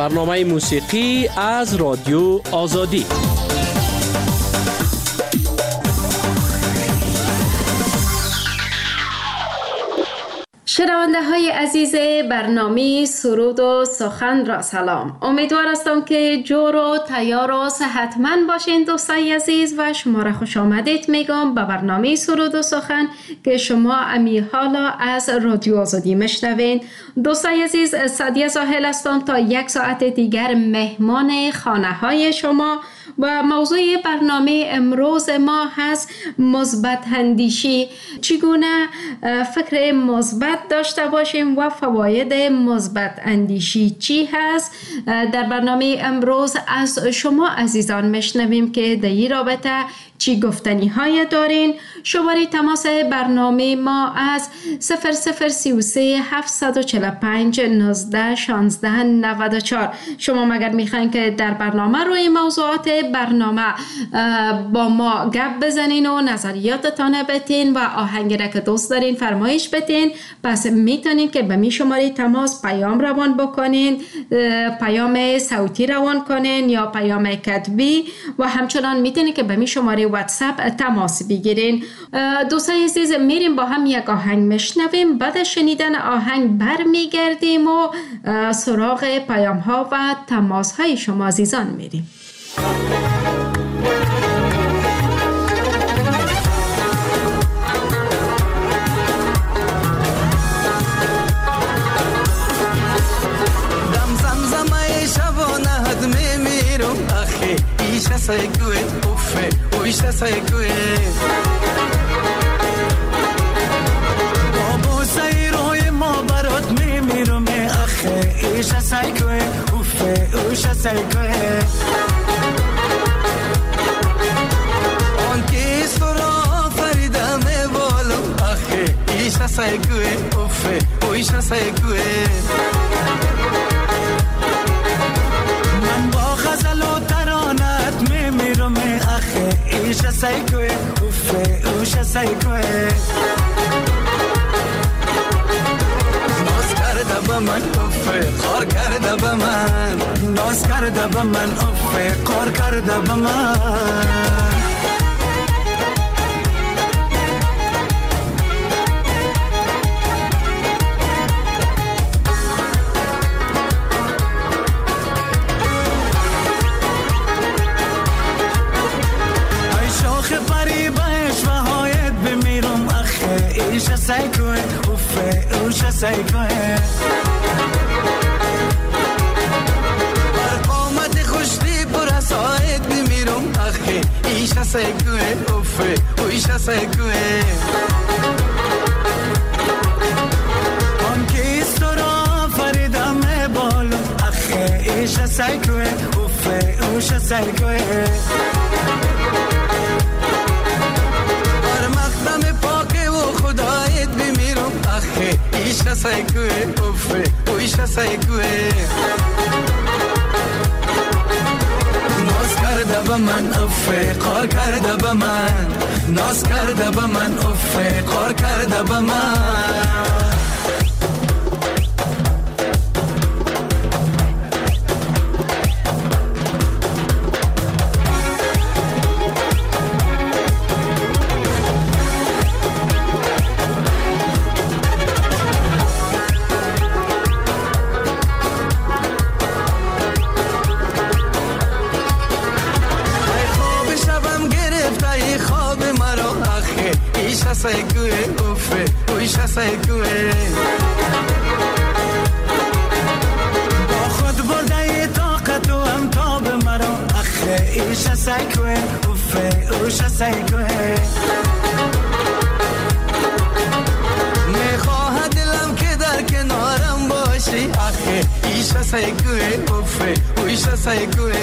برنامه موسیقی از رادیو آزادی. شنونده های عزیز برنامه سرود و سخن را سلام. امیدوار هستم که جور و تیار و صحتمند باشین دوستای عزیز و شما را خوش آمدید میگم به برنامه سرود و سخن که شما امی حالا از رادیو آزادی میشنوین. دوستای عزیز، سعدیه زاهل هستم تا 1 ساعت دیگر مهمان خانه های شما و موضوع برنامه امروز ما هست مثبت اندیشی. چگونه فکر مثبت داشته باشیم و فواید مثبت اندیشی چی هست؟ در برنامه امروز از شما عزیزان میشنویم که در این رابطه چی گفتنی های دارین. شماره تماس برنامه ما از 0033 745 19 16 94. شما مگر میخواین که در برنامه روی موضوعات برنامه با ما گپ بزنین و نظریاتتان بتین و آهنگی را که دوست دارین فرمایش بتین، پس میتونین که به می شماره تماس پیام روان بکنین، پیام صوتی روان کنین یا پیام کتبی، و همچنان میتونین که به می شماره واتساپ تماس بگیرین. دوستای عزیز، میریم با هم یک آهنگ میشنویم. بعد شنیدن آهنگ برمیگردیم و سراغ پیام ها و تماس های شما عزیزان میریم. دم زمزمه شبانه حد میمیرم آخه ایشه سایکوه اوفه اویشه سایکوه بابو سایروی ما برات میمیرم آخه ایشه سایکوه اوفه اویشه سایکوه آنکه سرا فریده میبالم آخه ایشه سایکوه اوفه اویشه سایکوه من با غزل و ترانت میمیرم آخه ایشه سایکوه اوفه اوشه سایکوه ناز کرده با من اوفه خار کرده با من ناز کرده با من اوفه خار کرده با من ایشه سایکوه اوفه اوشه سایکوه بر قامت خوشتی پر ساعت بمیرم آخه ایشه سایکوه اوفه اوشه سایکوه آنکه سرا فریدم بالم آخه ایشه سایکوه اوفه اوشه سایکوه بر مقدم پاک و خدایت بمیرم آخه ایشه سایکوه اوفه اویشه سایکوه ناز کرده با من اوفه قار کرده با من ناز کرده با من اوفه قار کرده با من سایکوه اوفه اویشه سایکوه با خود برده طاقت و امتاب مرا اخه ایشه سایکوه اوفه اویشه سایکوه میخواه دلم که در کنارم باشی اخه ایشه سایکوه اوفه اویشه سایکوه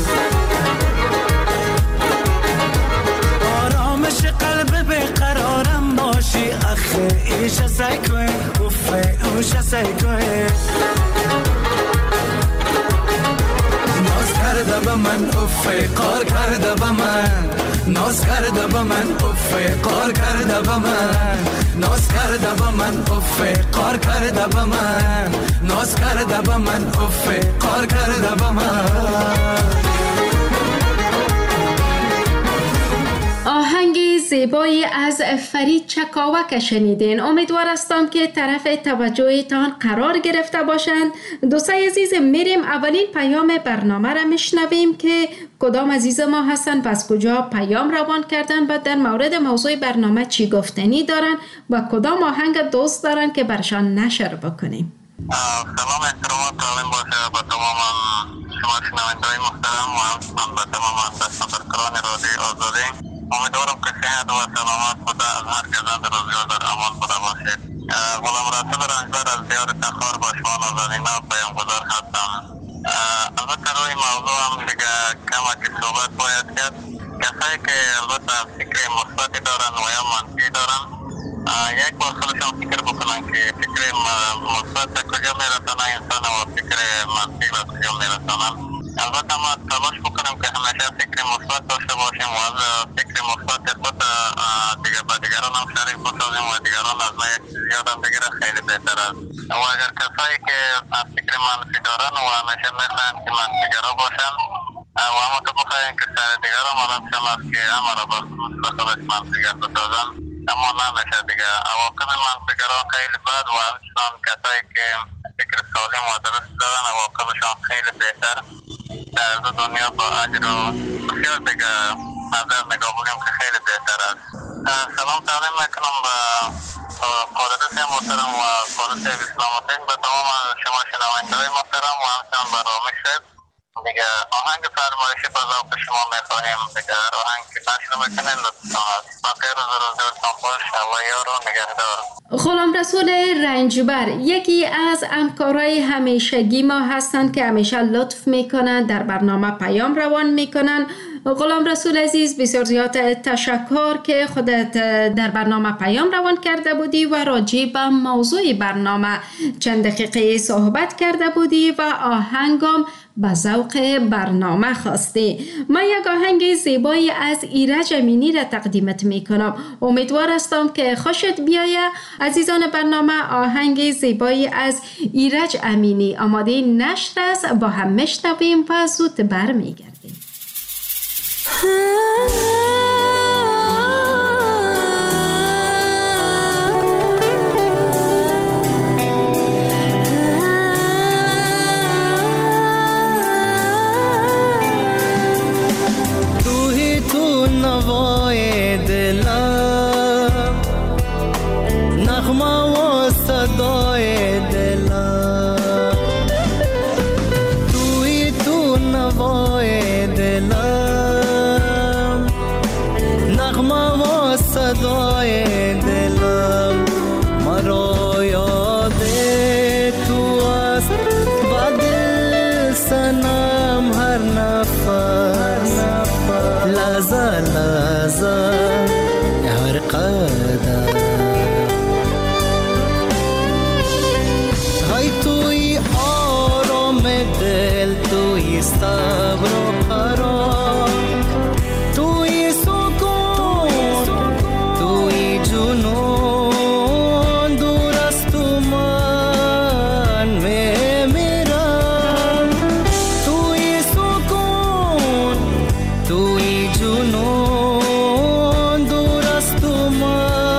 آرامش قلب بقرارم باشی اخه ایشه سایکوه اوفه اوشه سایکوه ناز کرده با من اوفه قار کرده با من ناز کرده به من افه قار کرده به من ناز کرده به من افه قار کرده به من ناز کرده به من افه قار کرده به من. آهنگ زیبایی از فرید چکاوک شنیدین. امیدوار هستم که طرف توجهتان قرار گرفته باشند. دوستای عزیز، میریم اولین پیام برنامه را میشنویم که کدام عزیز ما هستن، پس کجا پیام روان کردن و در مورد موضوع برنامه چی گفتنی دارن و کدام آهنگ دوست دارن که برشان نشر بکنیم. سلام احترامات تعلیم باشه با تمام شما شنونده‌های محترم و با تمام سفرکران رادیو آزادی. امیدوارم که صحت و سلامت بوده از هر گزند روزگار در امان بوده باشید. غلام رسول رنجبر از دیار تخار با شما نازنین‌ها پیامگذار هستم. البته روی موضوع هم دیگه کمکی صحبت باید کرد. کسایی که البته فکر مثبتی دارن و یا منفی دارن، یک بار خودشان فکر بکنن که فکر مثبت به کجا میرسانه انسان و فکر منفی به کجا میرسانن. البته ما تلاش بکنیم که همیشه فکر مثبت داشته باشیم و از فکر مثبت خود دیگه به دیگران هم شریک بسازیم و دیگران از ما یک چیز یادم بگیره خیلی بهتر است. و اگر کسایی که فکر منفی دارن و همیشه میخواین که منفیگرا باشن و اما تو بخواین که سر دیگران مرد شما که همه را به خودش منفیگر بسازن، اما نمیشه دیگه. عواقب منفیگرا خیلی بد و همچنان کسایی که فکر سالم و درست دارن عواقبشان خیلی بهتر در دنیا با اجر و بسیار دیگه نظر نگاه بگیم که خیلی بهتر است. سلام تعلیم میکنم به قادرت محترم و قادرت اسلام حسین، به تمام شما شنونده های محترم و همچنان به رامی شد. دیگه آهنگ فرمایشی به ذوق شما میخواهیم. دیگه آهنگ که نشر میکنین لطفا است. باقی روزگارتان خوش و یار و نگهدار. غلام رسول رنجبر یکی از همکارای همیشگی ما هستند که همیشه لطف میکنن، در برنامه پیام روان میکنن. غلام رسول عزیز، بسیار زیاد تشکر که خودت در برنامه پیام روان کرده بودی و راجع به موضوع برنامه چند دقیقه صحبت کرده بودی و آهنگم به ذوق برنامه خواستی. من یک آهنگ زیبایی از ایرج امینی را تقدیمت میکنم. امیدوار هستم که خوشت بیاید. عزیزان برنامه، آهنگ زیبایی از ایرج امینی آماده نشر است، با هم میشنویم و زود برمیگردیم. نوای دلم، نغمه و صدای دلم، توی تو نوای دلم، نغمه و صدای دلم، مرا یاد تو است با دل سنم هر نفس، لحظه لحظه هر قدم، های توی آرام دل، توی صبر و قرار، توی سکون، توی جنون، دور از تو من میمیرم، توی سکون، توی جنون، دور از تو من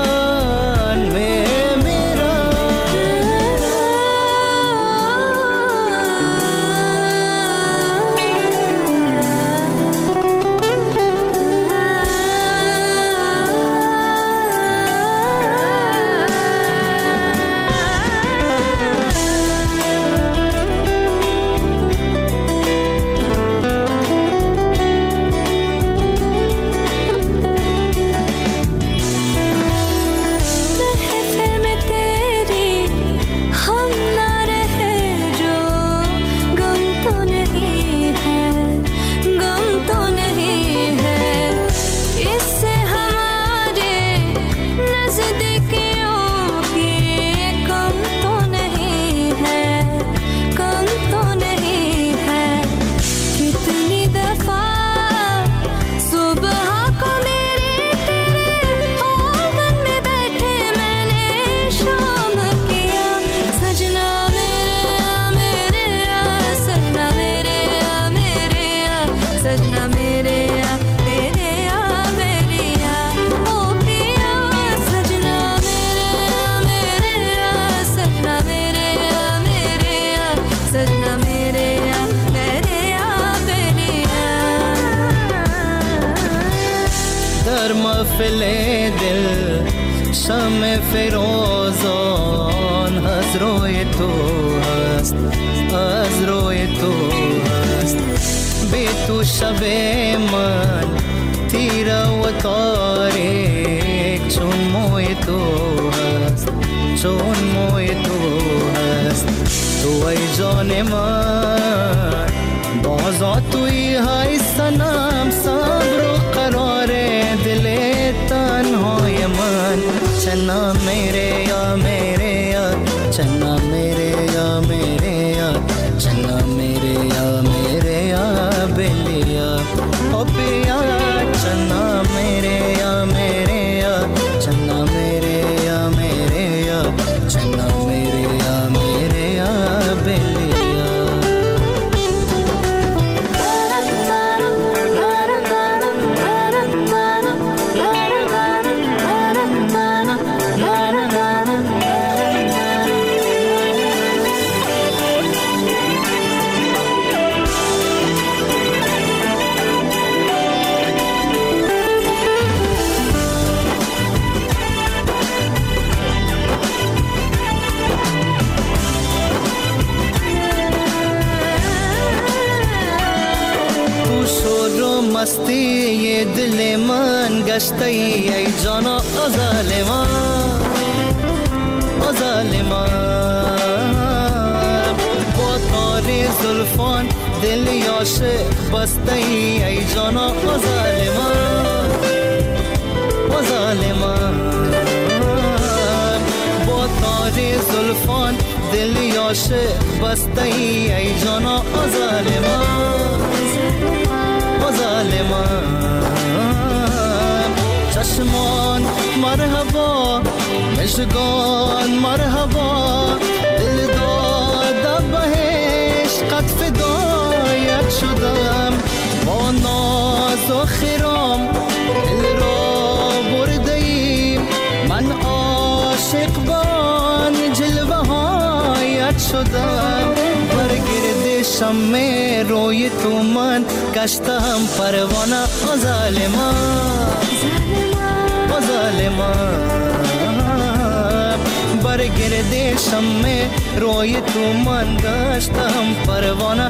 در محفل دل شمع فیروزان از روی تو هست، از روی تو هست. بی تو شب من تیره و تاریک چون موی تو هست، چون موی تو هست. تو ای جان من بازا توی های سنم، صبر و قرار دل تنهای من. چنا میره یا میره یا، چنا میره یا میره یا، چنا میره یا میره یا بلیا او پیا. چنا میره یا میره یا، چنا میره یا میره یا، چنا میره یا میره یا بلیا. مستی یہ دل من گشتی ای جانا ظالمان، ظالمان. با تار زلفان دل عاشق بستی ای جانا ظالمان، ظالمان. با تار زلفان دل عاشق بستی ای جانا ظالمان، ظالمان. چشمان مرحبا، مشگان مرحبا، دل دادم بهش قد فدایت شدم. با ناز و خرام دل را بردیم، من عاشق بان جلوه هایت شدم. برگرد شمع روی تو من گشتم پروانه ظالمان، ظالمان. برگرد شمع روی تو من گشتم پروانه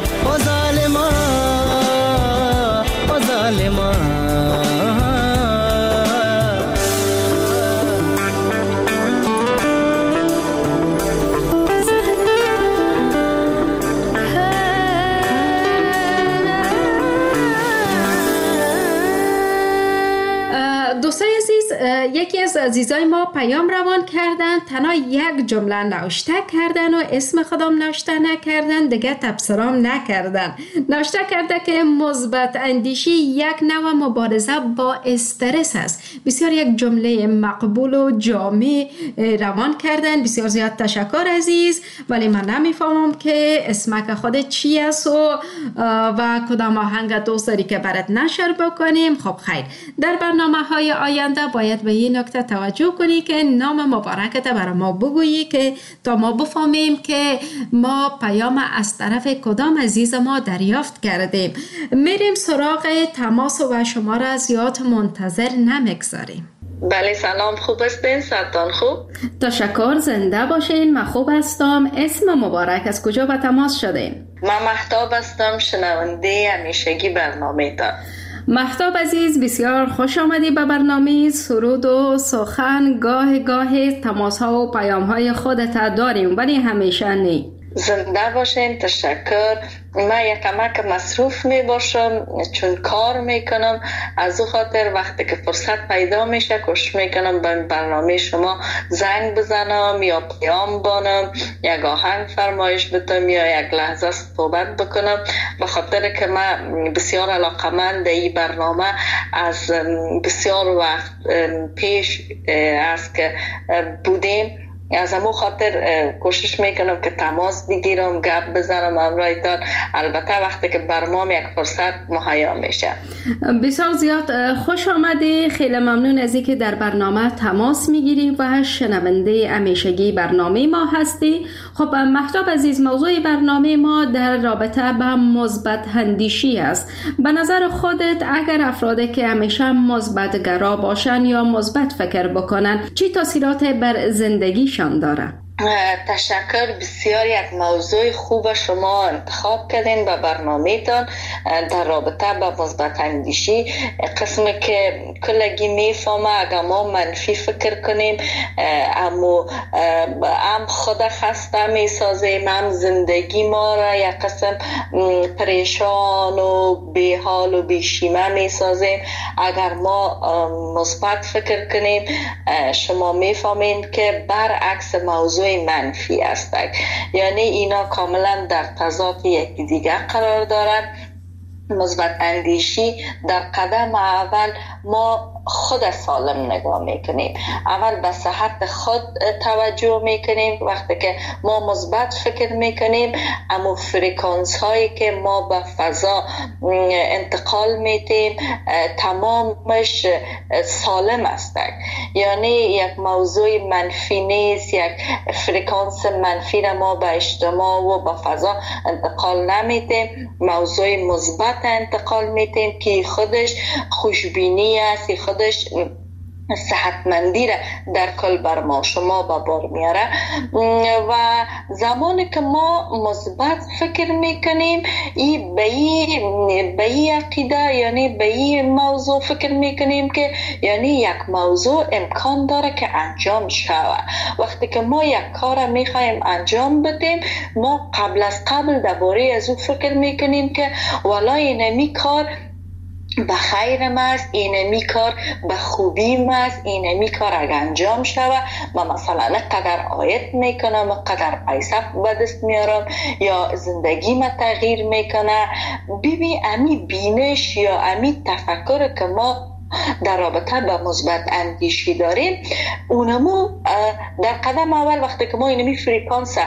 ظالمان، ظالمان. دوستای عزیز، یکی از عزیزای ما پیام روان کردن، تنها یک جمله نوشته کردن و اسم خودم نوشته نکردن، دیگه تبصرام نکردن. نوشته کرده که مثبت اندیشی یک نوع مبارزه با استرس است. بسیار یک جمله مقبول و جامع روان کردن. بسیار زیاد تشکر عزیز، ولی من نمیفهمم که اسمک خودت چی است و کدام آهنگ دوست داری که برات نشر بکنیم. خب خیر، در برنامه های آینده باید به این نکته توجه کنی که نام مبارکت برای ما بگویی که تا ما بفهمیم که ما پیام از طرف کدام عزیز ما دریافت کردیم. میریم سراغ تماس و شما را زیاد منتظر نمیگذاریم. بله سلام، خوب هستین؟ صدتان خوب؟ تشکر، زنده باشین. من خوب هستم. اسم مبارک از کجا به تماس شدین؟ من مهتاب هستم، شنونده همیشگی برنامه تا. مهتاب عزیز، بسیار خوش آمدی به برنامه سرود و سخن. گاه تماس ها و پیام های خودت داریم ولی همیشه نی. زنده باشین. تشکر. من یک کمک مصروف می باشم چون کار میکنم، از او خاطر وقتی که فرصت پیدا میشه کوشش میکنم به برنامه شما زنگ بزنم یا پیام بانم، یک آهنگ فرمایش بدم یا یک لحظه صحبت بکنم. به خاطر که من بسیار علاقمند این برنامه از بسیار وقت پیش است که بودیم از همون خاطر کوشش میکنم که تماس بگیرم، گپ بزنم همراهتان، البته وقتی که برنامه یک فرصت مهیا میشه. بسیار زیاد خوش آمدی، خیلی ممنون از اینکه در برنامه تماس میگیری و شنونده همیشگی برنامه ما هستی. خب مهتاب عزیز، موضوع برنامه ما در رابطه به مثبت اندیشی است. به نظر خودت اگر افرادی که همیشه مثبت گرا باشن یا مثبت فکر بکنن چی تاثیرات بر زندگیشان داره؟ تشکر، بسیار یک موضوع خوب شما انتخاب کردین به برنامه‌تان در رابطه با مثبت اندیشی. قسمی که کلگی میفهمه اگر ما منفی فکر کنیم هم خود خسته میسازیم، هم زندگی ما را یک قسم پریشان و بیحال و بیشیمه میسازیم. اگر ما مثبت فکر کنیم شما میفهمین که برعکس موضوع منفی است، یعنی اینا کاملا در تضاد یکی دیگر قرار دارد. مثبت اندیشی در قدم اول ما خود سالم نگاه میکنیم، اول به صحت خود توجه میکنیم. وقتی که ما مثبت فکر میکنیم اما فرکانس هایی که ما به فضا انتقال میدیم تمامش سالم است، یعنی یک موضوع منفی نیست، یک فرکانس منفی را ما به اجتماع و به فضا انتقال نمیدیم، موضوع مثبت انتقال میدیم که خودش خوشبینی است، خودش صحتمندی را در کل بر ما شما به بار میاره. و زمانی که ما مثبت فکر میکنیم به این عقیده، یعنی به این موضوع فکر میکنیم که یعنی یک موضوع امکان داره که انجام شود. وقتی که ما یک کار میخوایم انجام بدیم ما قبل از قبل درباره از او فکر میکنیم که والا اینمی کار به خیرم است، اینمی کار به خوبیم است، اینمی کار اگر انجام شود من مثلا قدر آیت میکنم، قدر پیسه به دست میارم یا زندگی ما تغییر میکنه. ببین امی بینش یا امی تفکر که ما در رابطه با مثبت اندیشی داریم اونمو در قدم اول وقتی که ما اینمی فریکانس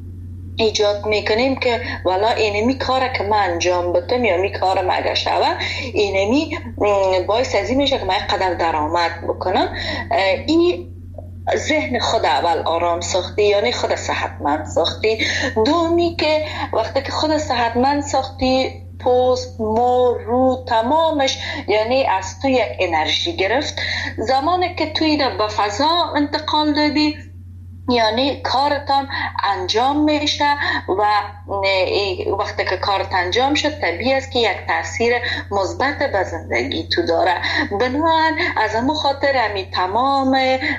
ایجاد میکنیم که والا اینمی کاره که من انجام بدم یا می کارم اگر شوه اینمی باعث ازی میشه که من قدر درآمد بکنم. این ذهن خود اول آرام ساختی، یعنی خود صحتمند ساختی. دومی که وقتی که خود صحتمند ساختی پوست، مو، رو تمامش یعنی از تو یک انرژی گرفت. زمانی که توی به فضا انتقال دادی یعنی کارتان انجام میشه و وقتی که کارت انجام شد طبیعی است که یک تاثیر مثبت به زندگی تو داره. بنابراین از همون خاطر همی تمام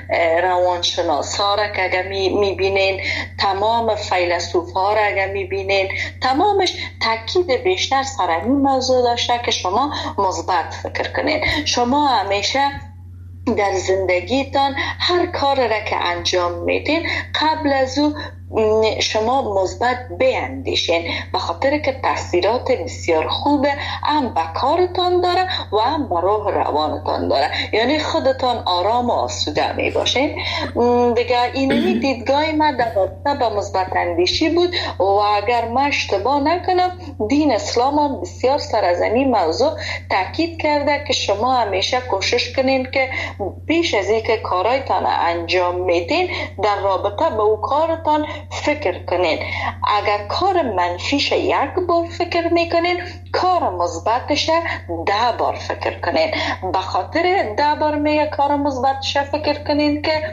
روانشناس ها را که اگر میبینین، تمام فیلسوف ها را اگر میبینین، تمامش تاکید بیشتر سر این موضوع داشته که شما مثبت فکر کنین. شما همیشه در زندگیتان هر کار را که انجام میدین قبل از او شما مثبت بیندیشین، به خاطر که تاثیرات بسیار خوبه هم به کارتان داره و هم به روح روانتان داره، یعنی خودتان آرام و آسوده می باشین. دیگه اینمی دیدگاه من در رابطه با مثبت اندیشی بود و اگر من اشتباه نکنم دین اسلام هم بسیار سر از این موضوع تاکید کرده که شما همیشه کوشش کنین که پیش از اینکه کارایتان انجام میدین در رابطه با او کارتان فکر کنین. اگر کار منفیش یک بار فکر میکنین کار مثبتش 10 بار فکر کنین. به خاطر 10 بار میگه کار مثبتش فکر کنین که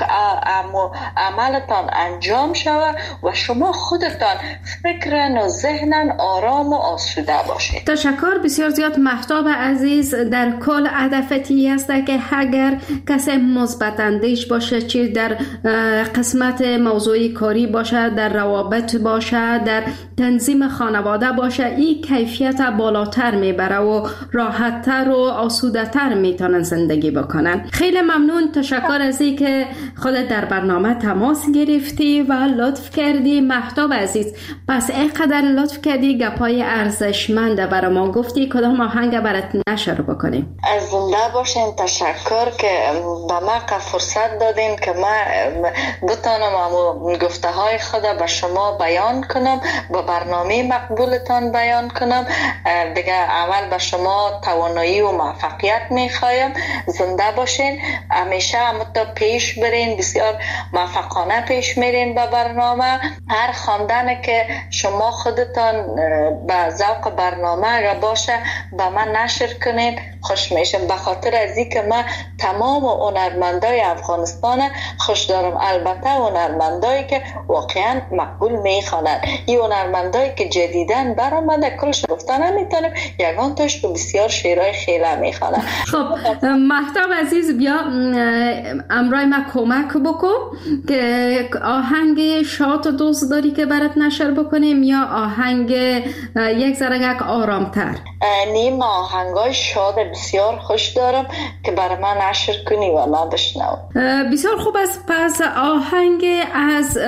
عملتان انجام شود و شما خودتان فکرن و ذهنن آرام و آسوده باشید. تشکر بسیار زیاد مهتاب عزیز. در کل هدفتی است که اگر کسی مثبت اندیش باشه، چه در قسمت موضوعی کاری باشه، در روابط باشه، در تنظیم خانواده باشه، این کیفیت بالاتر میبره و راحتتر و آسوده تر میتونن زندگی بکنن. خیلی ممنون، تشکر از این که خودت در برنامه تماس گرفتی و لطف کردی. مهتاب عزیز، پس اینقدر لطف کردی، گپای ارزشمند برای ما گفتی. کدام آهنگ برات نشر بکنیم؟ از زنده باشین. تشکر که به ما فرصت دادین که ما بتانم گفته های خود به شما بیان کنم، به برنامه مقبولتان بیان کنم. دیگه اول به شما توانایی و موفقیت میخوایم. زنده باشین، همیشه همتا پیش برین، بسیار موفقانه پیش میرین به برنامه. هر خواندن که شما خودتان به ذوق برنامه اگر باشه به من نشر کنین، خوش میشم. به خاطر از این که من تمام هنرمندای افغانستان خوش دارم، البته هنرمندایی که واقعا مقبول میخوانند. این هنرمندایی که جدیدن برآمده کلش گفتن نمیتونم، یگان تاش تو بسیار شعرهای خیلی میخوانند. خب مهتاب عزیز، بیا امرای ما کمک بکن که آهنگ شاد و دوست داری که برات نشر بکنیم یا آهنگ یک ذره آرامتر؟ نیم آهنگای شاد بسیار خوش دارم که برای من نشر کنی و من بشنوم. بسیار خوب است. پس آهنگ از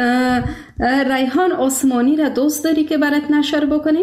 ریحان عثمانی را دوست داری که برات نشر بکنیم؟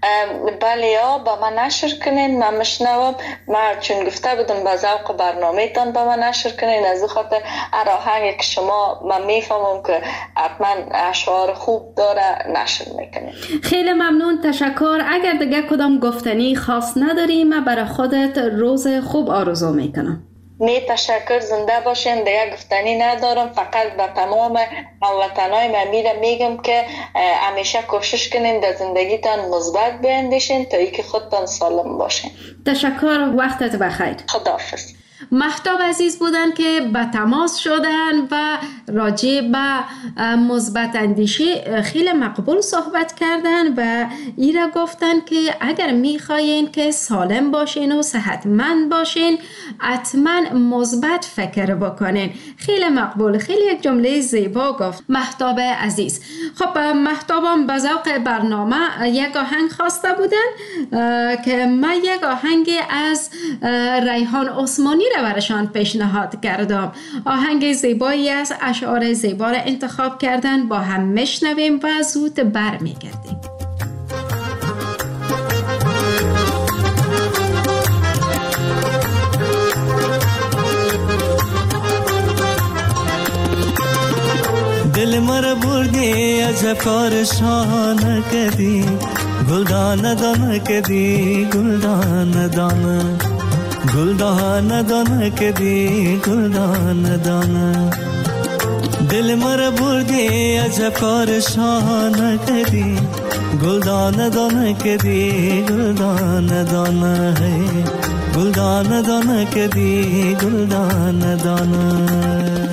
بله یا با من نشر کنین، من مشنوم. من چون گفته بودم به ذوق برنامه تان با من نشر کنین، از خاطر هر آهنگی که شما من میفهمم که حتما اشعار خوب داره نشر میکنین. خیلی ممنون، تشکر. اگر دیگه کدام گفتنی خاص نداری، من برای خودت روز خوب آرزو میکنم. می تشکر، زنده باشین. دیگه گفتنی ندارم، فقط به تمام هموطنای من میگم که همیشه کوشش کنین در زندگیتان مثبت بیندیشین تا اینکه خودتان سالم باشین. تشکر، وقتت بخیر. خداحافظ. مهتاب عزیز بودن که به تماس شدن و راجع به مثبت اندیشی خیلی مقبول صحبت کردن و ایرا گفتن که اگر میخواین که سالم باشین و صحتمند باشین حتما مثبت فکر بکنین. خیلی مقبول، خیلی یک جمله زیبا گفت مهتاب عزیز. خب مهتابم به ذوق برنامه یک آهنگ خواسته بودن که من یک آهنگ از ریحان عثمانی را برشان پیشنهاد کردم. آهنگ زیبایی است، اشعار زیبا را انتخاب کردن، با هم میشنویم و زود برمیگردیم. دل مر بردی عجب کار شان کدی، گلدان دان کدی، گلدان دان، گلدان دان کدی، گلدان دان. دل مر بردی عجب کار شان کدی، گلدان دان کدی، گلدان دان ہے، گلدان دان کدی، گلدان دان.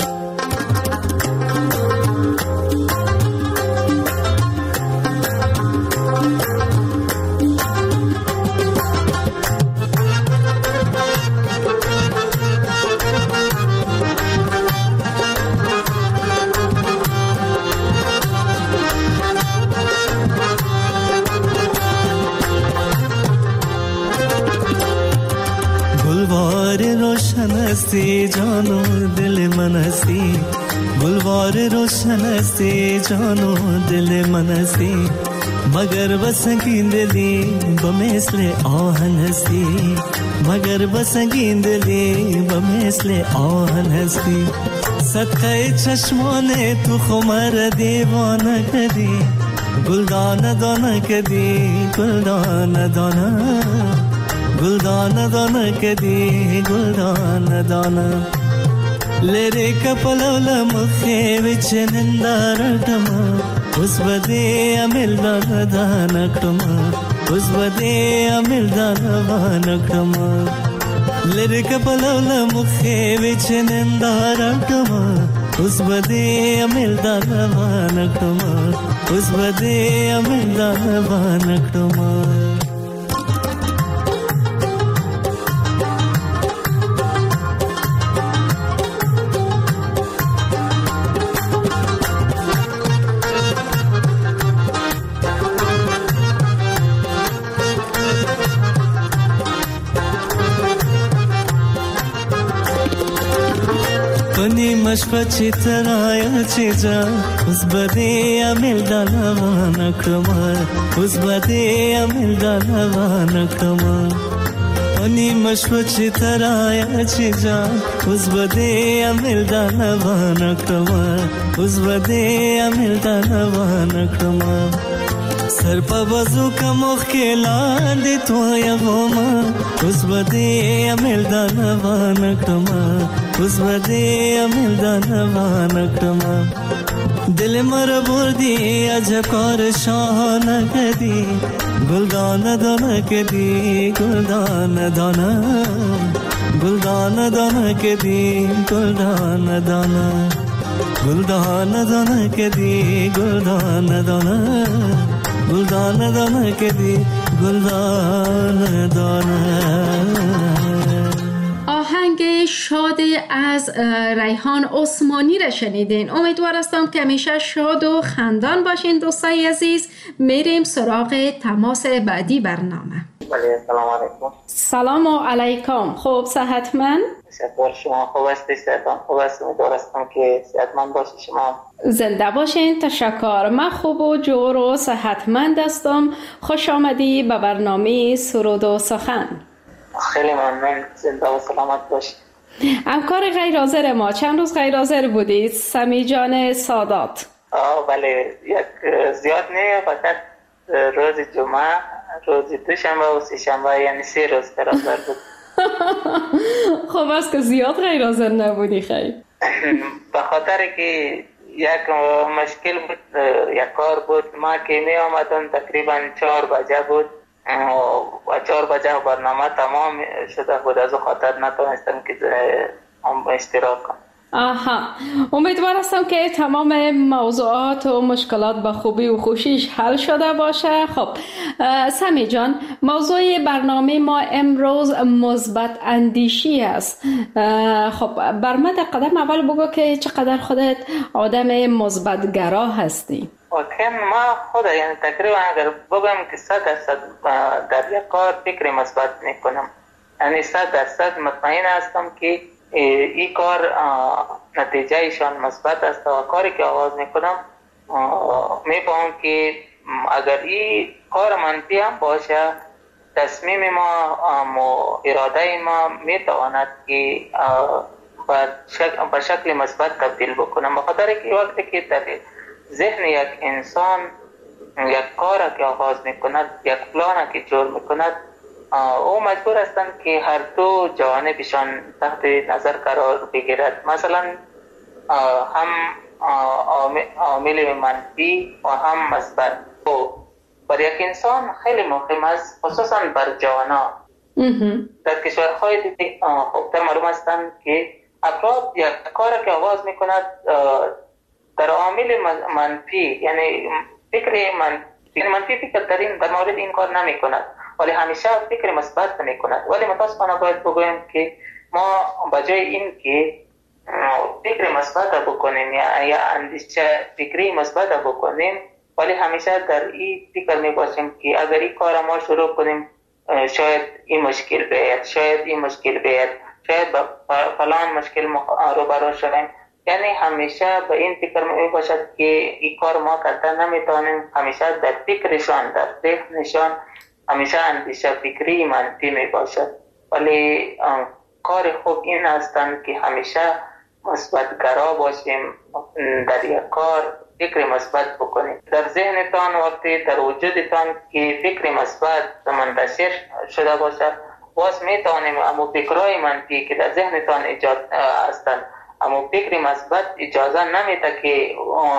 हस्ती जानो दिल मनसी, गुलवार रोशन हस्ती जानो दिल मनसी, मगर बसंगीन दिली बमेसले आहन हस्ती, मगर बसंगीन दिली बमेसले आहन हस्ती. सदक़े चश्मोने तू खुमर दीवाना कदी, गुलदान दाना कदी, गुलदान दाना, गुलदान दाना कदी, गुलदान दाना. लेरे कपलवल मुखे विच निंदारटमा, उस बदे अमिल दानकटमा, उस बदे अमिल दानकटमा. लेरे कपलवल मुखे विच निंदारटमा, उस बदे अमिल दानकटमा, उस बदे अमिल दानकटमा. نیمش پچی ترایا چی جا اوز بده امیل دلوا نکرما اوز بده امیل دلوا نکرما نیمش پچی ترایا چی جا اوز بده امیل دلوا نکرما اوز بده امیل دلوا نکرما سر پا بازو کا مخ کے لاندې تویا وما اوس بده امیل دانوا نکما اوس بده امیل دانوا نکما دل مر بردی اج کار شان کدی گلدان دان کدی گلدان دانا گلدان دان کدی گلدان دانا گلدان دان کدی گلدان دانا گلدان دانه کدی گلدان دانه. آهنگ شاد از ریحان عثمانی را شنیدین. امیدوار هستم که همیشه شاد و خندان باشین دوستای عزیز. میریم سراغ تماس بعدی برنامه. سلام علیکم. سلام علیکم. خوب صحتمند؟ شکر شما خوب هستی؟ صحتان خوب است؟ امیدوار هستم که صحتمند باشی شما. زنده باشین. تشکر. من خوب و جور و صحتمند هستم. خوش آمدی به برنامه سرود و سخن. خیلی ممنون. زنده و سلامت باشی. همکار غیر حاضر ما چند روز غیر حاضر بودید؟ سمی جان سادات. بله، زیاد نه، فقط روز جمعه، روز دوشنبه و سه‌شنبه، یعنی 3 روز غیر حاضر بود. خب است که زیاد غیر حاضر نبودی. خیر به خاطر که یک مشکل بود، یک کار بود. ما که می آمدم تقریبا 4 بجه بود و 4 بجه برنامه تمام شده بود، از خاطر نتونستم که اشتراک کنم. آها، امیدوار هستم که تمام موضوعات و مشکلات به خوبی و خوشیش حل شده باشه. خب سمی جان، موضوع برنامه ما امروز مثبت اندیشی است. خب بر من در قدم اول بگو که چقدر خودت آدم مثبت گرا هستی. اوکی، ما خود یعنی تقریبا اگر بگم که 100% در یک کار فکر مثبت میکنم، یعنی 100% مطمئن هستم که این کار نتیجه ایشان مثبت است و کاری که آغاز میکنم میفهم که اگر این کار منفی هم باشه، تصمیم ما اراده ما میتواند که به شکل مثبت تبدیل بکنم. بخاطر که وقتی که در ذهن یک انسان یک کار که آغاز میکند، یک پلان که جور میکند، او مجبور هستند که هر دو جوانبشان تحت نظر قرار بگیرد. مثلا هم عامل منفی و هم مثبت. بر یک انسان خیلی مهم است، خصوصا بر جوانا. در کشورهای دیگه خوبتر معلوم هستند که افراد یک کار که آغاز میکند در عامل منفی، یعنی فکر منفی فکر در مورد این کار نمی کند، ولی همیشه فکر مثبت نمی کند. ولی متاسفانه باید بگویم که ما بجای این که فکر مثبت بکنیم یا اندیشه فکری مثبت بکنیم، ولی همیشه در این فکر می باشیم که اگر این کار ما شروع کنیم شاید این مشکل بیاید، شاید این مشکل بیاید، شاید فلان مشکل روبرو شویم. یعنی همیشه به این فکر می باشد که این کار ما کردن نمیتونیم. همیشه در فکرشان، در ذهنشان همیشه اندیشه فکری منفی می باشد. ولی کار خوب این هستند که همیشه مثبت گرا باشیم، در یک کار فکر مثبت بکنیم. در ذهنتان وقتی در وجودتان که فکر مثبت منتشر شده باشد، باز میتونیم اما فکرهای منفی که در ذهنتان ایجاد هستند، اما فکر مثبت اجازه نمیده که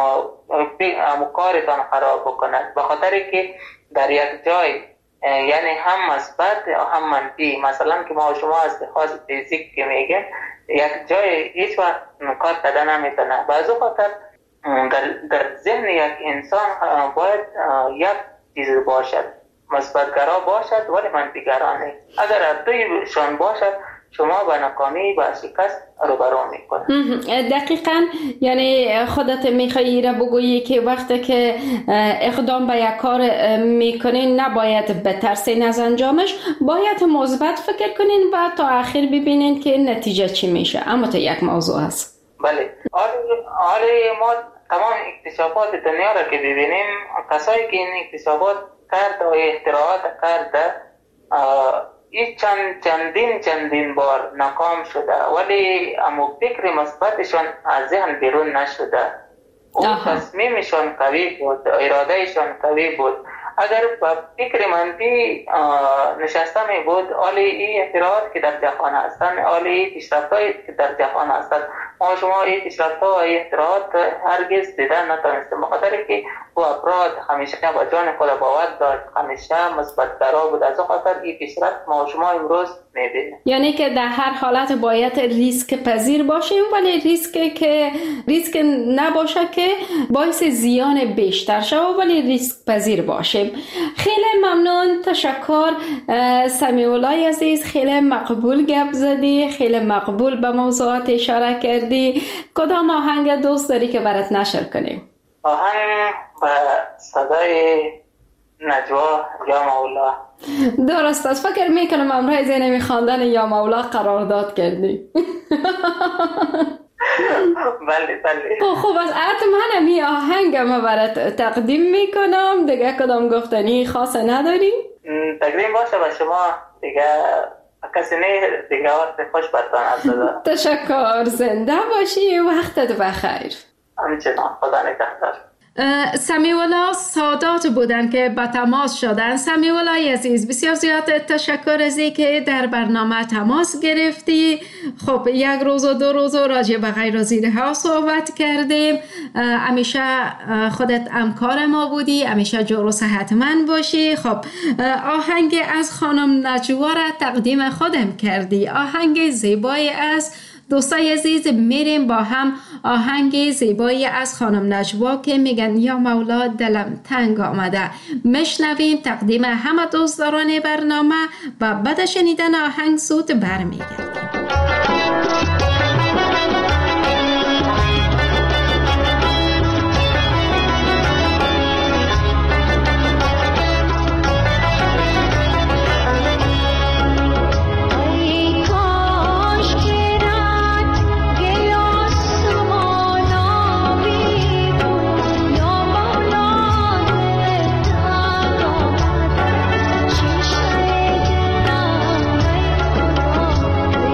کارتان خراب بکند. بخاطر که در یک جای یعنی هم مثبت و هم منفی. مثلا که ما و شما از لحاظ فیزیک که میگیم یک جای هیچ وقت کار کردن نمیتونه. بعضی خاطر در ذهن یک انسان باید یک چیز باشد، مثبت‌گرا باشد ولی منفی‌گرا نه. اگر هر دویشان باشد شما به ناکامی و شکست روبرو میکنه. دقیقاً، یعنی خودت میخوایی را بگویی که وقتی که اقدام به یک کار میکنین نباید بترسین از انجامش، باید مثبت فکر کنین و تا آخر ببینین که نتیجه چی میشه. اما تو یک موضوع هست. بله. آره ما تمام اکتشافات دنیا را که ببینیم، کسایی که این اکتشافات کرد و اختراعات کرده این چندین بار ناکام شده، ولی اما فکر مثبتشان از ذهن بیرون نشده. اون تصمیمشان قوی بود، ارادهشان قوی بود. اگر با فکر منفی نشسته می بود، آلی این اختراعات که در جهان هستند، آلی این پیشرفت‌هایی که در جهان هستند، ما شما این پیشرفت‌ها و این اختراعات هرگز دیدن نتوانستیم، بخاطر که او افراد همیشه با جان خود باور داشت، همیشه مثبت‌گرا بود. از خاطر این پیشرفت ما شما امروز می‌بینیم. یعنی که در هر حالت باید ریسک پذیر باشیم، ولی ریسک نباشه که باعث زیان بیشتر شود، ولی ریسک پذیر باشیم. خیلی ممنون، تشکر سمیع الله عزیز، خیلی مقبول گپ زدی، خیلی مقبول به موضوعات اشاره کردی. کدام آهنگ دوست داری که برات نشر کنیم؟ آهنگ به صدای نجوا یا مولا. درست است، فکر میکنم امروز زینمی خواندن یا مولا قرارداد کردی. بله. خوب است، حتما می آهنگم برات تقدیم میکنم. دیگه کدام گفتنی خاص نداری؟ تقدیم باشه به شما دیگه، کسی نه دیگه. وقت خوش برتان عرض دارم. تشکر، زنده باشی، وقتت بخیر. همچنان، خدا نگهدار. سمیع الله سادات بودن که با تماس شدن. سمیع الله عزیز، بسیار زیاد تشکر از این که در برنامه تماس گرفتی. خب یک روز و 2 روز راجع به غیر زیره ها صحبت کردیم. همیشه خودت همکار ما بودی، همیشه جور و صحتمند باشی. خب آهنگ از خانم نجوا را تقدیم خودم کردی، آهنگ زیبای از دوستای عزیز. میریم با هم آهنگ زیبایی از خانم نجوا که میگن یا مولا دلم تنگ آمده مشنویم، تقدیم همه دوستداران برنامه و بعد شنیدن آهنگ زود برمیگردیم. Thank you.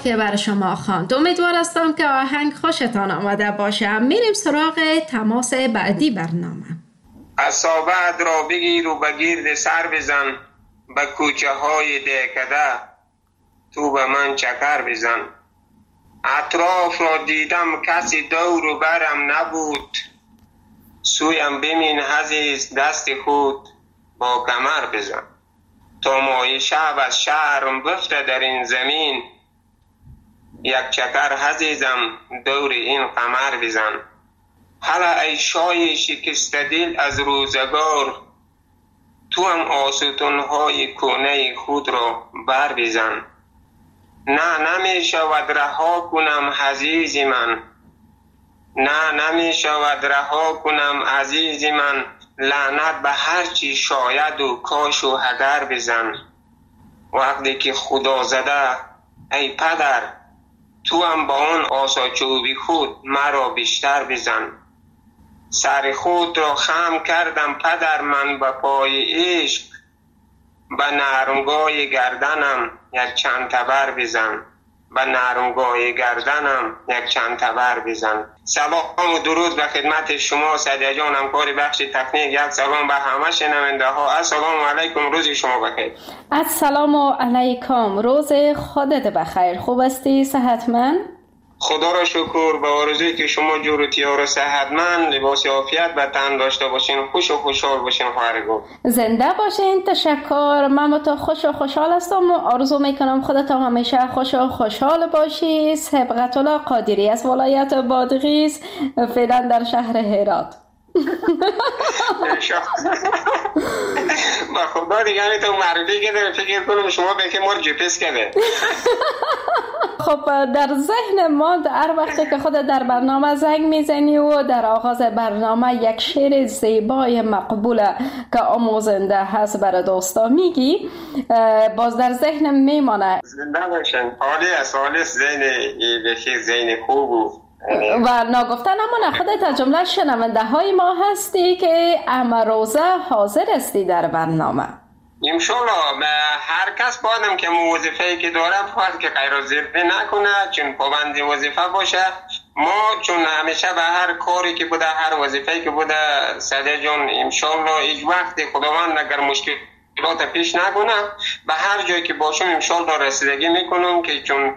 که برای شما خواند. امیدوار هستم که آهنگ خوشتان آمده باشه. میریم سراغ تماس بعدی برنامه. اصابت را بگیر و به گرد سر بزن، به کوچه های دهکده تو به من چکر بزن. اطراف را دیدم کسی دور و برم نبود، سویم بمین عزیز دست خود با کمر بزن. تا مای شب از شهرم بفته در این زمین، یک چکر عزیزم دور این قمر بزن. حالا ای شای شکست دل از روزگار، تو هم آستونهای کهنه خود را بر بزن. نه نمی شود رها کنم عزیز من، نه نمی شود رها کنم عزیز من. لعنت به هر چی شاید و کاش و اگر بزن. وقتی که خدا زده ای پدر، تو هم با اون آسا چوبی خود مرا بیشتر بزن. سر خود را خم کردم پدر من به پای عشق، به نرمگاه گردنم یک چند تبر بزن. به نرمگاه گردنم یک چند تبر بزن. سلام و درود به خدمت شما سعدیه جان، همکار بخش تکنیک. یک سلام به همه شنونده ها. السلام علیکم، روز شما بخیر. السلام علیکم، روز خودت بخیر. خوب هستی؟ صحتمند؟ خدا را شکر. به آرزویی که شما جور و تیار و صحتمند، لباس عافیت به تن داشته باشین، خوش و خوشحال باشین. خواهر گل زنده باشین. تشکر. من با تو خوش و خوشحال هستم و آرزو میکنم خودت همیشه خوش و خوشحال باشی. سبقت الله قادری از ولایت بادغیس، فعلا در شهر هرات. با خدا دیگه تو معرفی کرده، فکر کنم شما به که مار جپس کرده. خب در ذهن ما هر وقتی که خود در برنامه زنگ میزنی و در آغاز برنامه یک شعر زیبای مقبول که آموزنده هست برای دوستا میگی، باز در ذهنم میمانه. زنده باشن. حالی است، حالی است. ذهن خوب و ناگفته نمونه خودت از جمله شنونده های ما هستی که امروزه حاضر هستی در برنامه. انشالله هر کس بادم که وظیفه‌ای که داره باید که غیر وظیفه نکنه، چون پابند وظیفه باشه. ما چون همیشه به هر کاری که بوده، هر وظیفه‌ای که بوده سعدیه جان، انشالله هیچ وقت خداوند اگر مشکلات پیش نکنه، به هر جایی که باشم انشالله رسیدگی میکنم که چون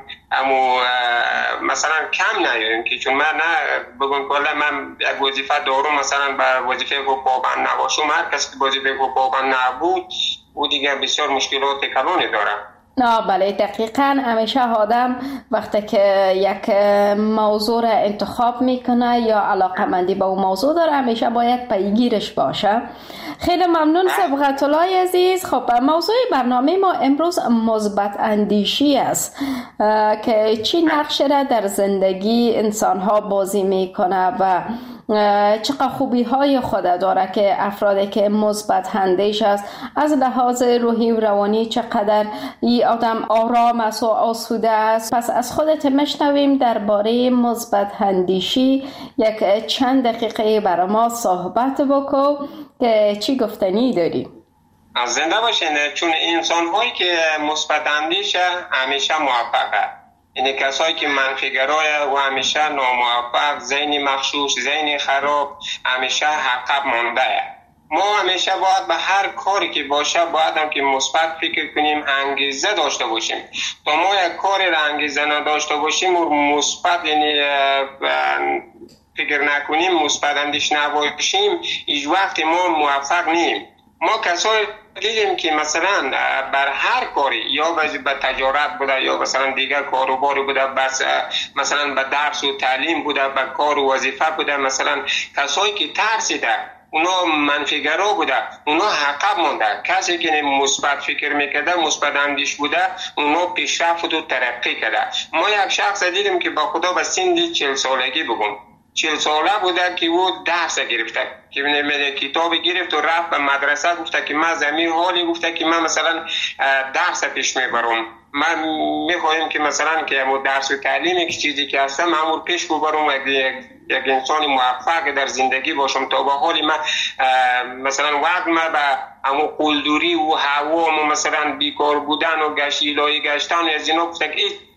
مثلا کم نیاریم که چون من نه بگم کلا من یک وظیفه دارم مثلا به وظیفه کو پابند نباشم. هر کسی که وظیفه کو پابند نبود او دیگه بسیار مشکلات کلانی داره. نه بله دقیقاً. همیشه آدم وقتی که یک موضوع را انتخاب میکنه یا علاقه‌مندی به اون موضوع داره، همیشه باید پیگیرش باشه. خیلی ممنون سبقت الله عزیز. خب موضوع برنامه ما امروز مثبت اندیشی است که چی نقش را در زندگی انسان‌ها بازی میکنه و چقدر خوبی های خود داره که افرادی که مثبت اندیش است از لحاظ روحی و روانی چقدر این آدم آرام است و آسوده است. پس از خودت مشنویم درباره مثبت اندیشی یک چند دقیقه برای ما صحبت بکن که چی گفتنی داری؟ از زنده باشین. چون انسان هایی که مثبت اندیشه همیشه موفقه. این کسایی که منفیگرای و همیشه ناموفق، ذهنی مغشوش، ذهنی خراب، همیشه عقب مانده. ما همیشه باید به هر کاری که باشه باید هم که مثبت فکر کنیم، انگیزه داشته باشیم. تا ما یک کاری را انگیزه نداشته باشیم و مثبت یعنی فکر نکنیم، مثبت اندیش نباشیم، هیچ وقت ما موفق نیم. ما کسایی دیدیم که مثلا بر هر کاری یا به تجارت بوده یا مثلا دیگر کاروباری بوده، بس مثلا به درس و تعلیم بوده، به کار و وظیفه بوده، مثلا کسایی که ترسیده اونا منفیگرا بوده، اونا عقب مونده. کسی که مثبت فکر میکرده، مثبت اندیش بوده، اونا پیشرفت و ترقی کرده. ما یک شخص دیدیم که با خدا به سن 40 سالگی بگم 40 ساله بوده که او درس گرفته، که کتاب گرفت و رفت به مدرسه، گفته که من زمین حالی، گفته که من مثلا درس پیش میبرم، من میخوایم که مثلا که درس و تعلیم یک چیزی که هستم من پیش ببرم، یک انسان موفق در زندگی باشم. تا به حالی من مثلا وقت من به همون قلدوری و هوا و مثلا بیکار بودن و گشتن از اینا گفته که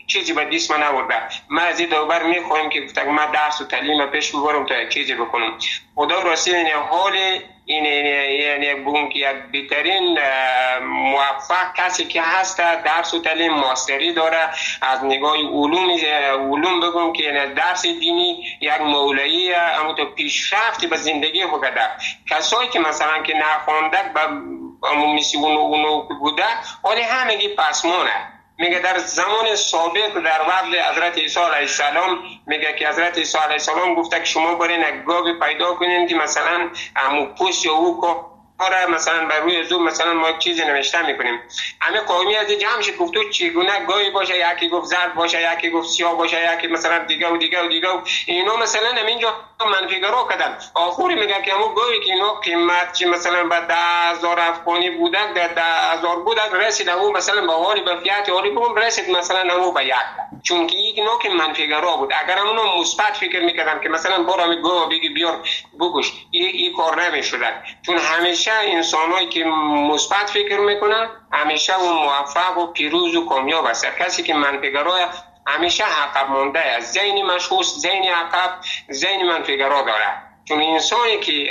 چیزی به دست من نورده. ما از این دوبر میخوایم که گفتم من درس و تعلیم پیش ببرم تا یک چیزی بکنم. خدا راستی این حال این یعنی بگم که یک بهترین موفق کسی که هست درس و تعلیم ماستری داره از نگاه علوم بگم که درس دینی یک مولایی اما تو پیشرفتی به زندگی بگده. کسایی که مثلا که نخوانده مثل اونو بوده ولی همگی پسمانه. میگه در زمان سابق در وقت حضرت عیسی علیه السلام میگه که حضرت عیسی علیه السلام گفته که شما برین یک گاوی پیدا کنین که مثلا همون پوست یا او کاره مثلا بر روی زوب مثلا ما چیزی نوشته میکنیم. همه قومی از جمع شد گفت تو چگونه گاوی باشه، یکی گفت زرد باشه، یکی گفت سیاه باشه، یکی مثلا دیگه و اینا مثلا همینجا منفیگرا کردن. آخری میگه که همون گاوی که اینا قیمت چی مثلا به 10,000 افغانی بودن 10,000 بودن رسید همون مثلا به حالی به فیات حالی بگم رسید مثلا همون به یک، چون که یک نوع که منفیگرا بود. اگر همون مثبت فکر میکردن که مثلا برو همین گاو بگی بیار بکش این کار نمیشدن. چون همیشه انسانایی که مثبت فکر میکنن همیشه اون موفق و پیروز و کامیاب است. کسی که منفیگرا همیشه عقب مونده است، ذهن مشخوص، ذهن عقب، ذهن منفیگرا داره. چون انسانی که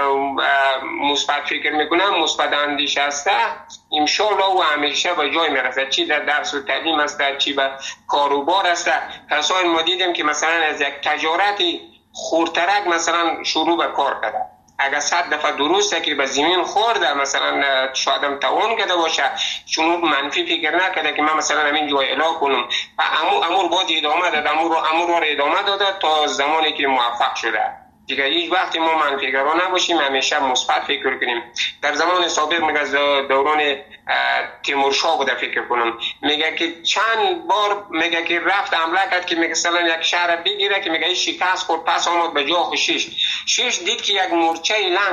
مثبت فکر میکنه، مثبت اندیش است، انشالله او همیشه به جای میرسه، چی در درس و تعلیم است، چی به کاروبار است. کسایی ما دیدیم که مثلا از یک تجارت خردترک مثلا شروع به کار کرده، اگر 100 دفعه درسته که به زمین خورده مثلا شاید هم توان کرده باشه، چون منفی فکر نکرده که من مثلا همین جای اعلام کنم و امور باید ادامه داد، امور رو ادامه داده تا زمانی که موفق شده. دیگه هیچ وقتی ما منفیگرا نباشیم، همیشه مثبت فکر کنیم. در زمان سابق میگه دوران تیمورشاه بوده فکر کنم، میگه که چند بار میگه که رفت حمله کرد که مثلا یک شهر بگیره که میگه شکست خورد، پس آمد به جا شش دید که یک مورچه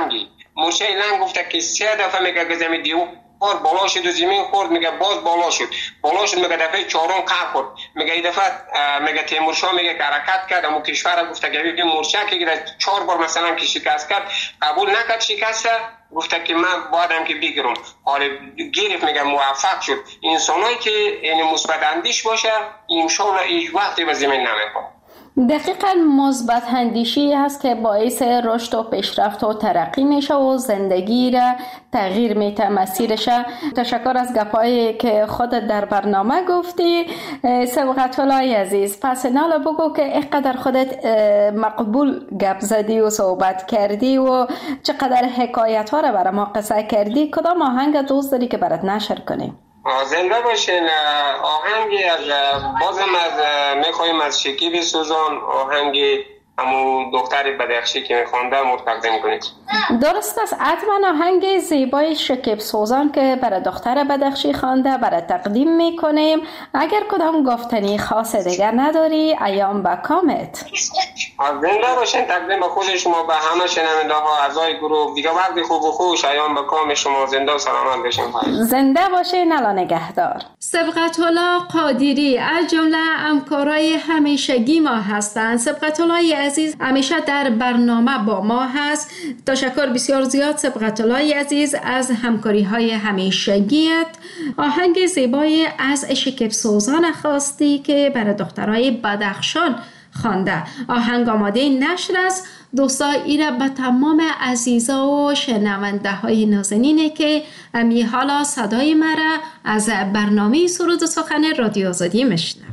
لنگ گفته که 3 دفعه میگه که زمین دیو بار بالا شد و زمین خورد، میگه باز بالا شد میگه دفعه 4م قهر خورد. میگه این دفعه میگه تیمورشاه میگه که حرکت کرد، اما کشور گفته که این مورچه که 4 بار مثلا که شکست کرد قبول نکرد شکست، گفته که من بایدم که بگیرم. حالا گرفت، میگه موفق شد. انسانایی که یعنی مثبت اندیش باشه انشالله هیچ وقتی به زمین نمیخوره. دقیقاً مثبت اندیشی هست که باعث رشد و پیشرفت و ترقی میشه و زندگی را تغییر میده، مسیرش. تشکر از گپایی که خودت در برنامه گفتی سبقت الله عزیز. پس نالا بگو که اینقدر خودت مقبول گپ زدی و صحبت کردی و چقدر حکایت ها را برای ما قصه کردی، کدام آهنگ دوست داری که برات نشر کنیم؟ زنده باشین. آهنگی از بازم از میخوایم از شکیب سوزان، آهنگی همون دختر بدخشی که میخوانده تقدیم کنید. درست است، حتما آهنگ زیبای شکیب سوزان که برای دختر بدخشی خوانده برای تقدیم میکنیم. اگر کدام گفتنی خاص دیگر نداری ایام با کامت. زنده باشین. تقدیم به خود شما، به همه شنونده ها، اعضای گروه. دیگه وقتی خوب و خوش ایام با کام شما. زنده و سلامت باشین. زنده باشین. الله نگهدار. سبقت الله قادری از جمله همکارای همیشگی ما هستند. سبقت الله عزیز همیشه در برنامه با ما هست. تشکر بسیار زیاد سبقت الله عزیز از همکاری های همیشگیت. آهنگ زیبای از شکیب سوزان خواستی که برای دخترای بدخشان خوانده. آهنگ آماده نشر است. دوستا ایره به تمام عزیزا و شنونده های نازنینه که امی حالا صدای مرا از برنامه سرود و سخن رادیو آزادی میشنوه.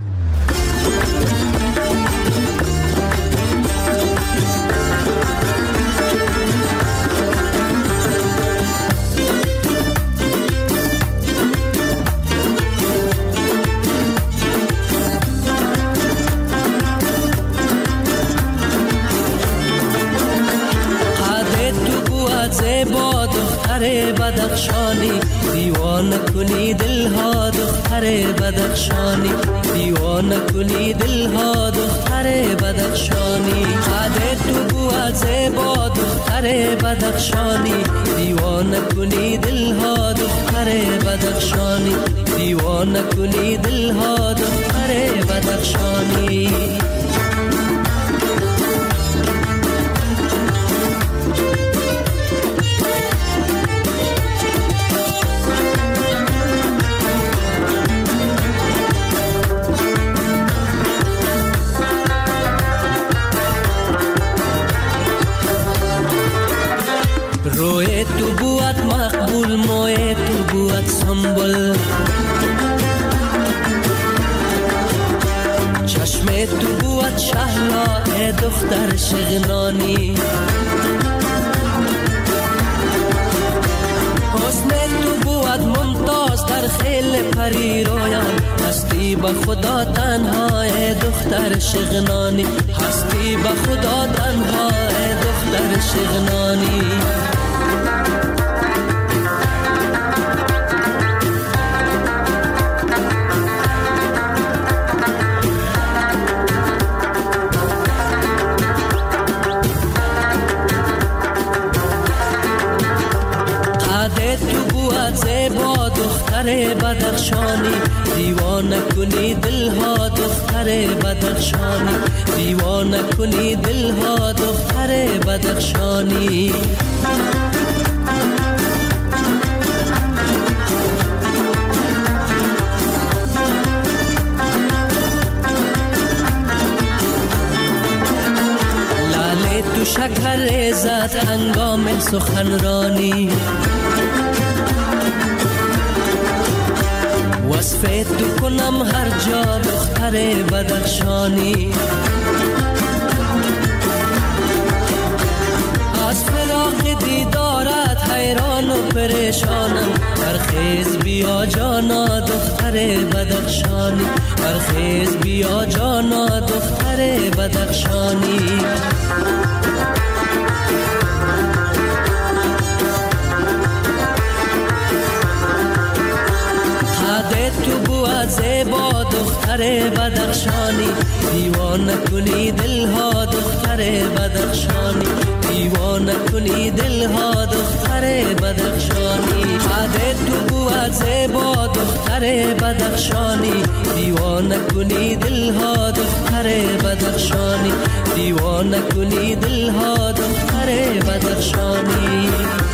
زیبا دختر بدخشانی، دیوانه کنی دلها دختر بدخشانی، دیوانه کنی دلها دختر بدخشانی. قد تو بود زیبا دختر بدخشانی، دیوانه کنی دلها دختر بدخشانی، دیوانه کنی دلها دختر بدخشانی. وصف تو بود شهلا ای دختر شغنانی، حسن تو بود ممتاز در خیل پری رویان، هستی به خدا تنها ای دختر شغنانی، هستی به خدا تنها ای دختر شغنانی. زیبا دختر بدخشانی، دیوانه کنی دلها دختر بدخشانی، دیوانه کنی دلها دختر بدخشانی. لاله تو شکر ریزد هنگام سخنرانی، وصف تو کنم هر جا دختر بدخشانی. از فراق دیدارت حیران و پریشانم، برخیز بیا جانا دختر بدخشانی، برخیز بیا جانا دختر بدخشانی. تو بود زیبا دختر بدخشانی، دیوانه کنی دلها دختر بدخشانی، دیوانه کنی دلها دختر بدخشانی. تو بود زیبا دختر بدخشانی، دیوانه کنی دلها دختر بدخشانی، دیوانه کنی دلها دختر بدخشانی.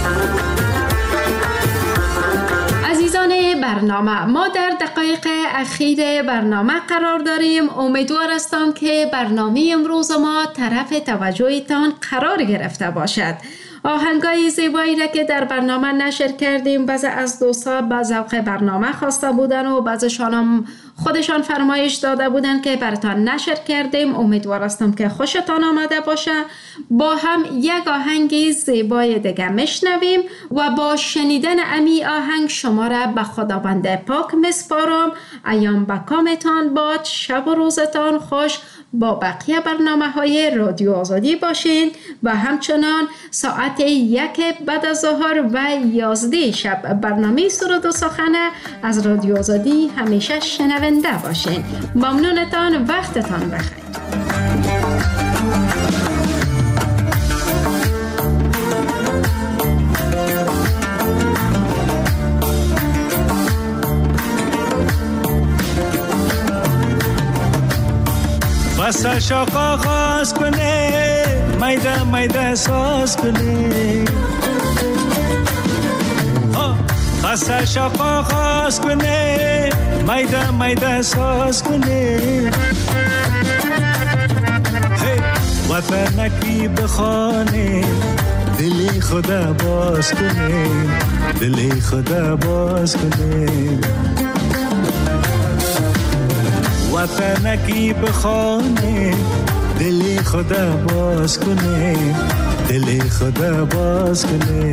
عزیزان برنامه، ما در دقایق اخیر برنامه قرار داریم. امیدوار هستم که برنامه امروز ما طرف توجهتان قرار گرفته باشد. آهنگای زیبایی را که در برنامه نشر کردیم، بعضی از دوستان با ذوق برنامه خواسته بودن و بعضیشان هم خودشان فرمایش داده بودن که براتان نشر کردیم. امیدوار هستم که خوشتان آمده باشه. با هم یک آهنگ زیبای دیگه میشنویم و با شنیدن امی آهنگ شما را به خداوند پاک میسپارم. ایام به کامتان باد، شب و روزتان خوش. با بقیه برنامه های رادیو آزادی باشین و همچنان ساعت 1 بعد از ظهر و 11 شب برنامه سرود و سخنه از رادیو آزادی همیشه شنونده باشین. ممنونتان، وقتتان بخیر. بسش آغاز کنه، میده میده ساز کنه، بسش آغاز کنه، میده میده ساز کنه. وطنکی بخانه، دلی خدا باز کنه، دلی خدا باز کنه. وطنکی بخانه، دلی خدا باز کنه، دلی خدا باز کنه.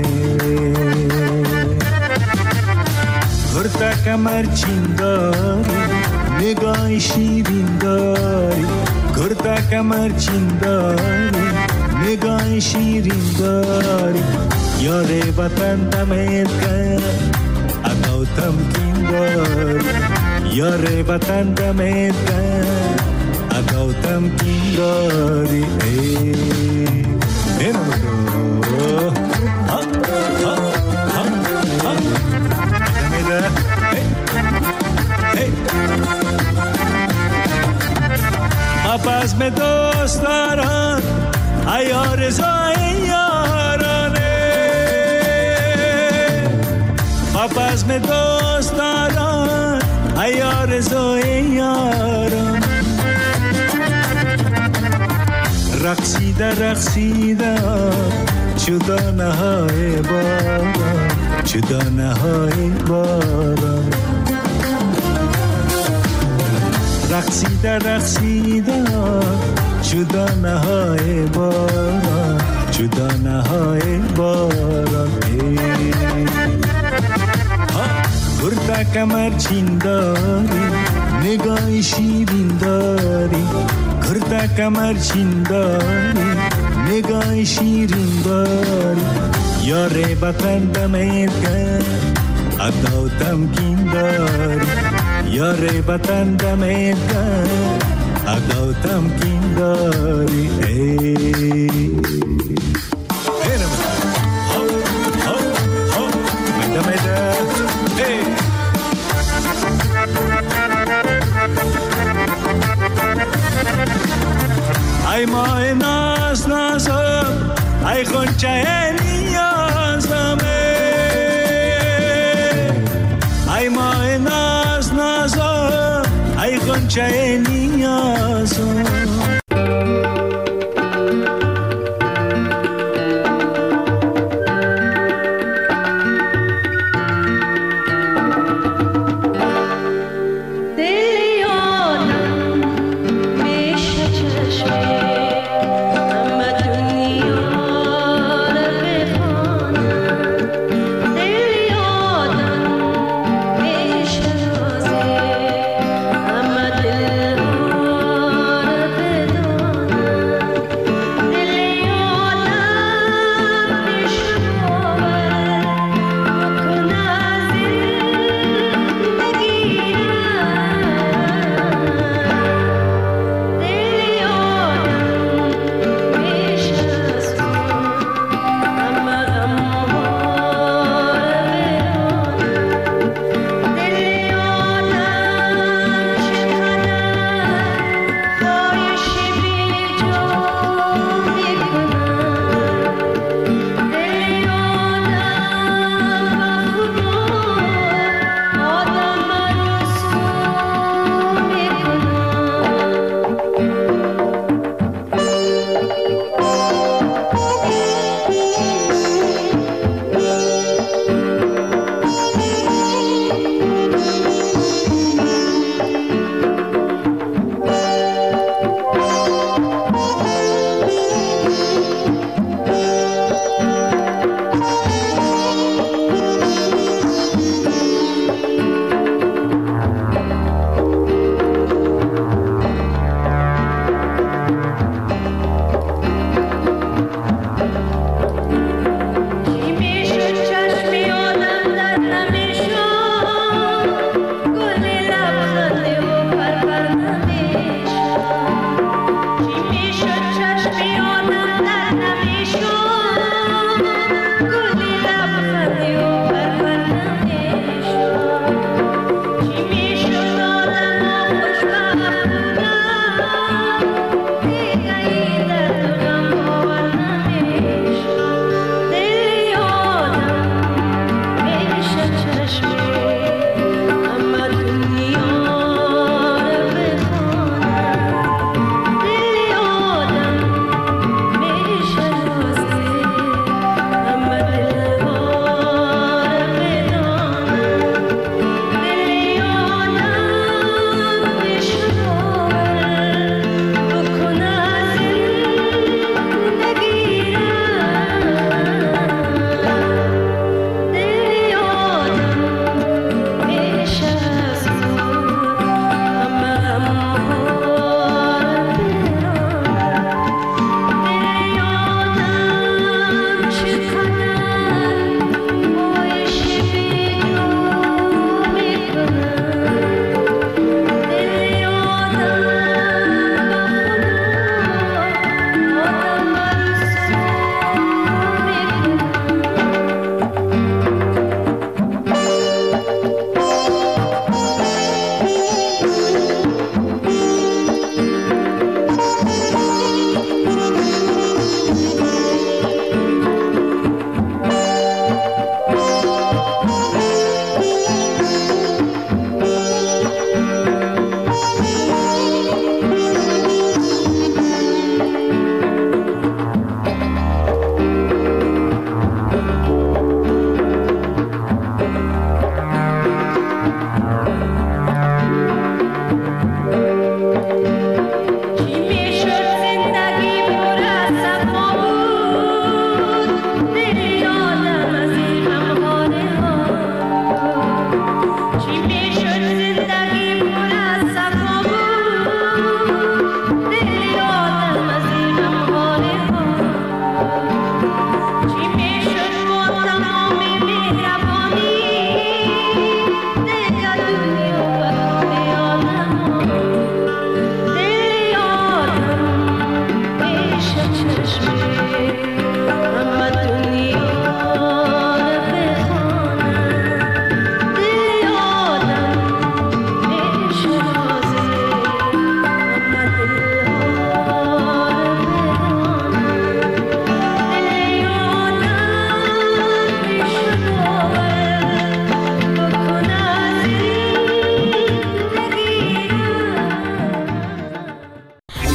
گرتا کمر چین داری، نگاه شیرین داری، گرتا کمر چین داری، نگاه شیرین داری. یار وطن دمید کن، اگاو تمکین داری. یار وطن دمید کن، اگاو تمکین داری. اینو بگو دمیده. پس می دوست دارم ایار زای یارانه، پس می دوست دارم ایار زای یارانه. رقصیده رقصیده چدانه های باران، چدانه های باران. رقصیده رقصیده چو دانه های باران، چو دانه های باران. کرتا کمر چین داری، نگاه شیرین داری. کرتا کمر چین داری، نگاه شیرین داری. یاره بطن دمید کن اداو تمکین داری. یاره بطن دمید کن اداو تمکین داری. ای ماه ناز نازم، ای خونچه نیازم. ای ماه ناز نازم، ای خونچه نیازم.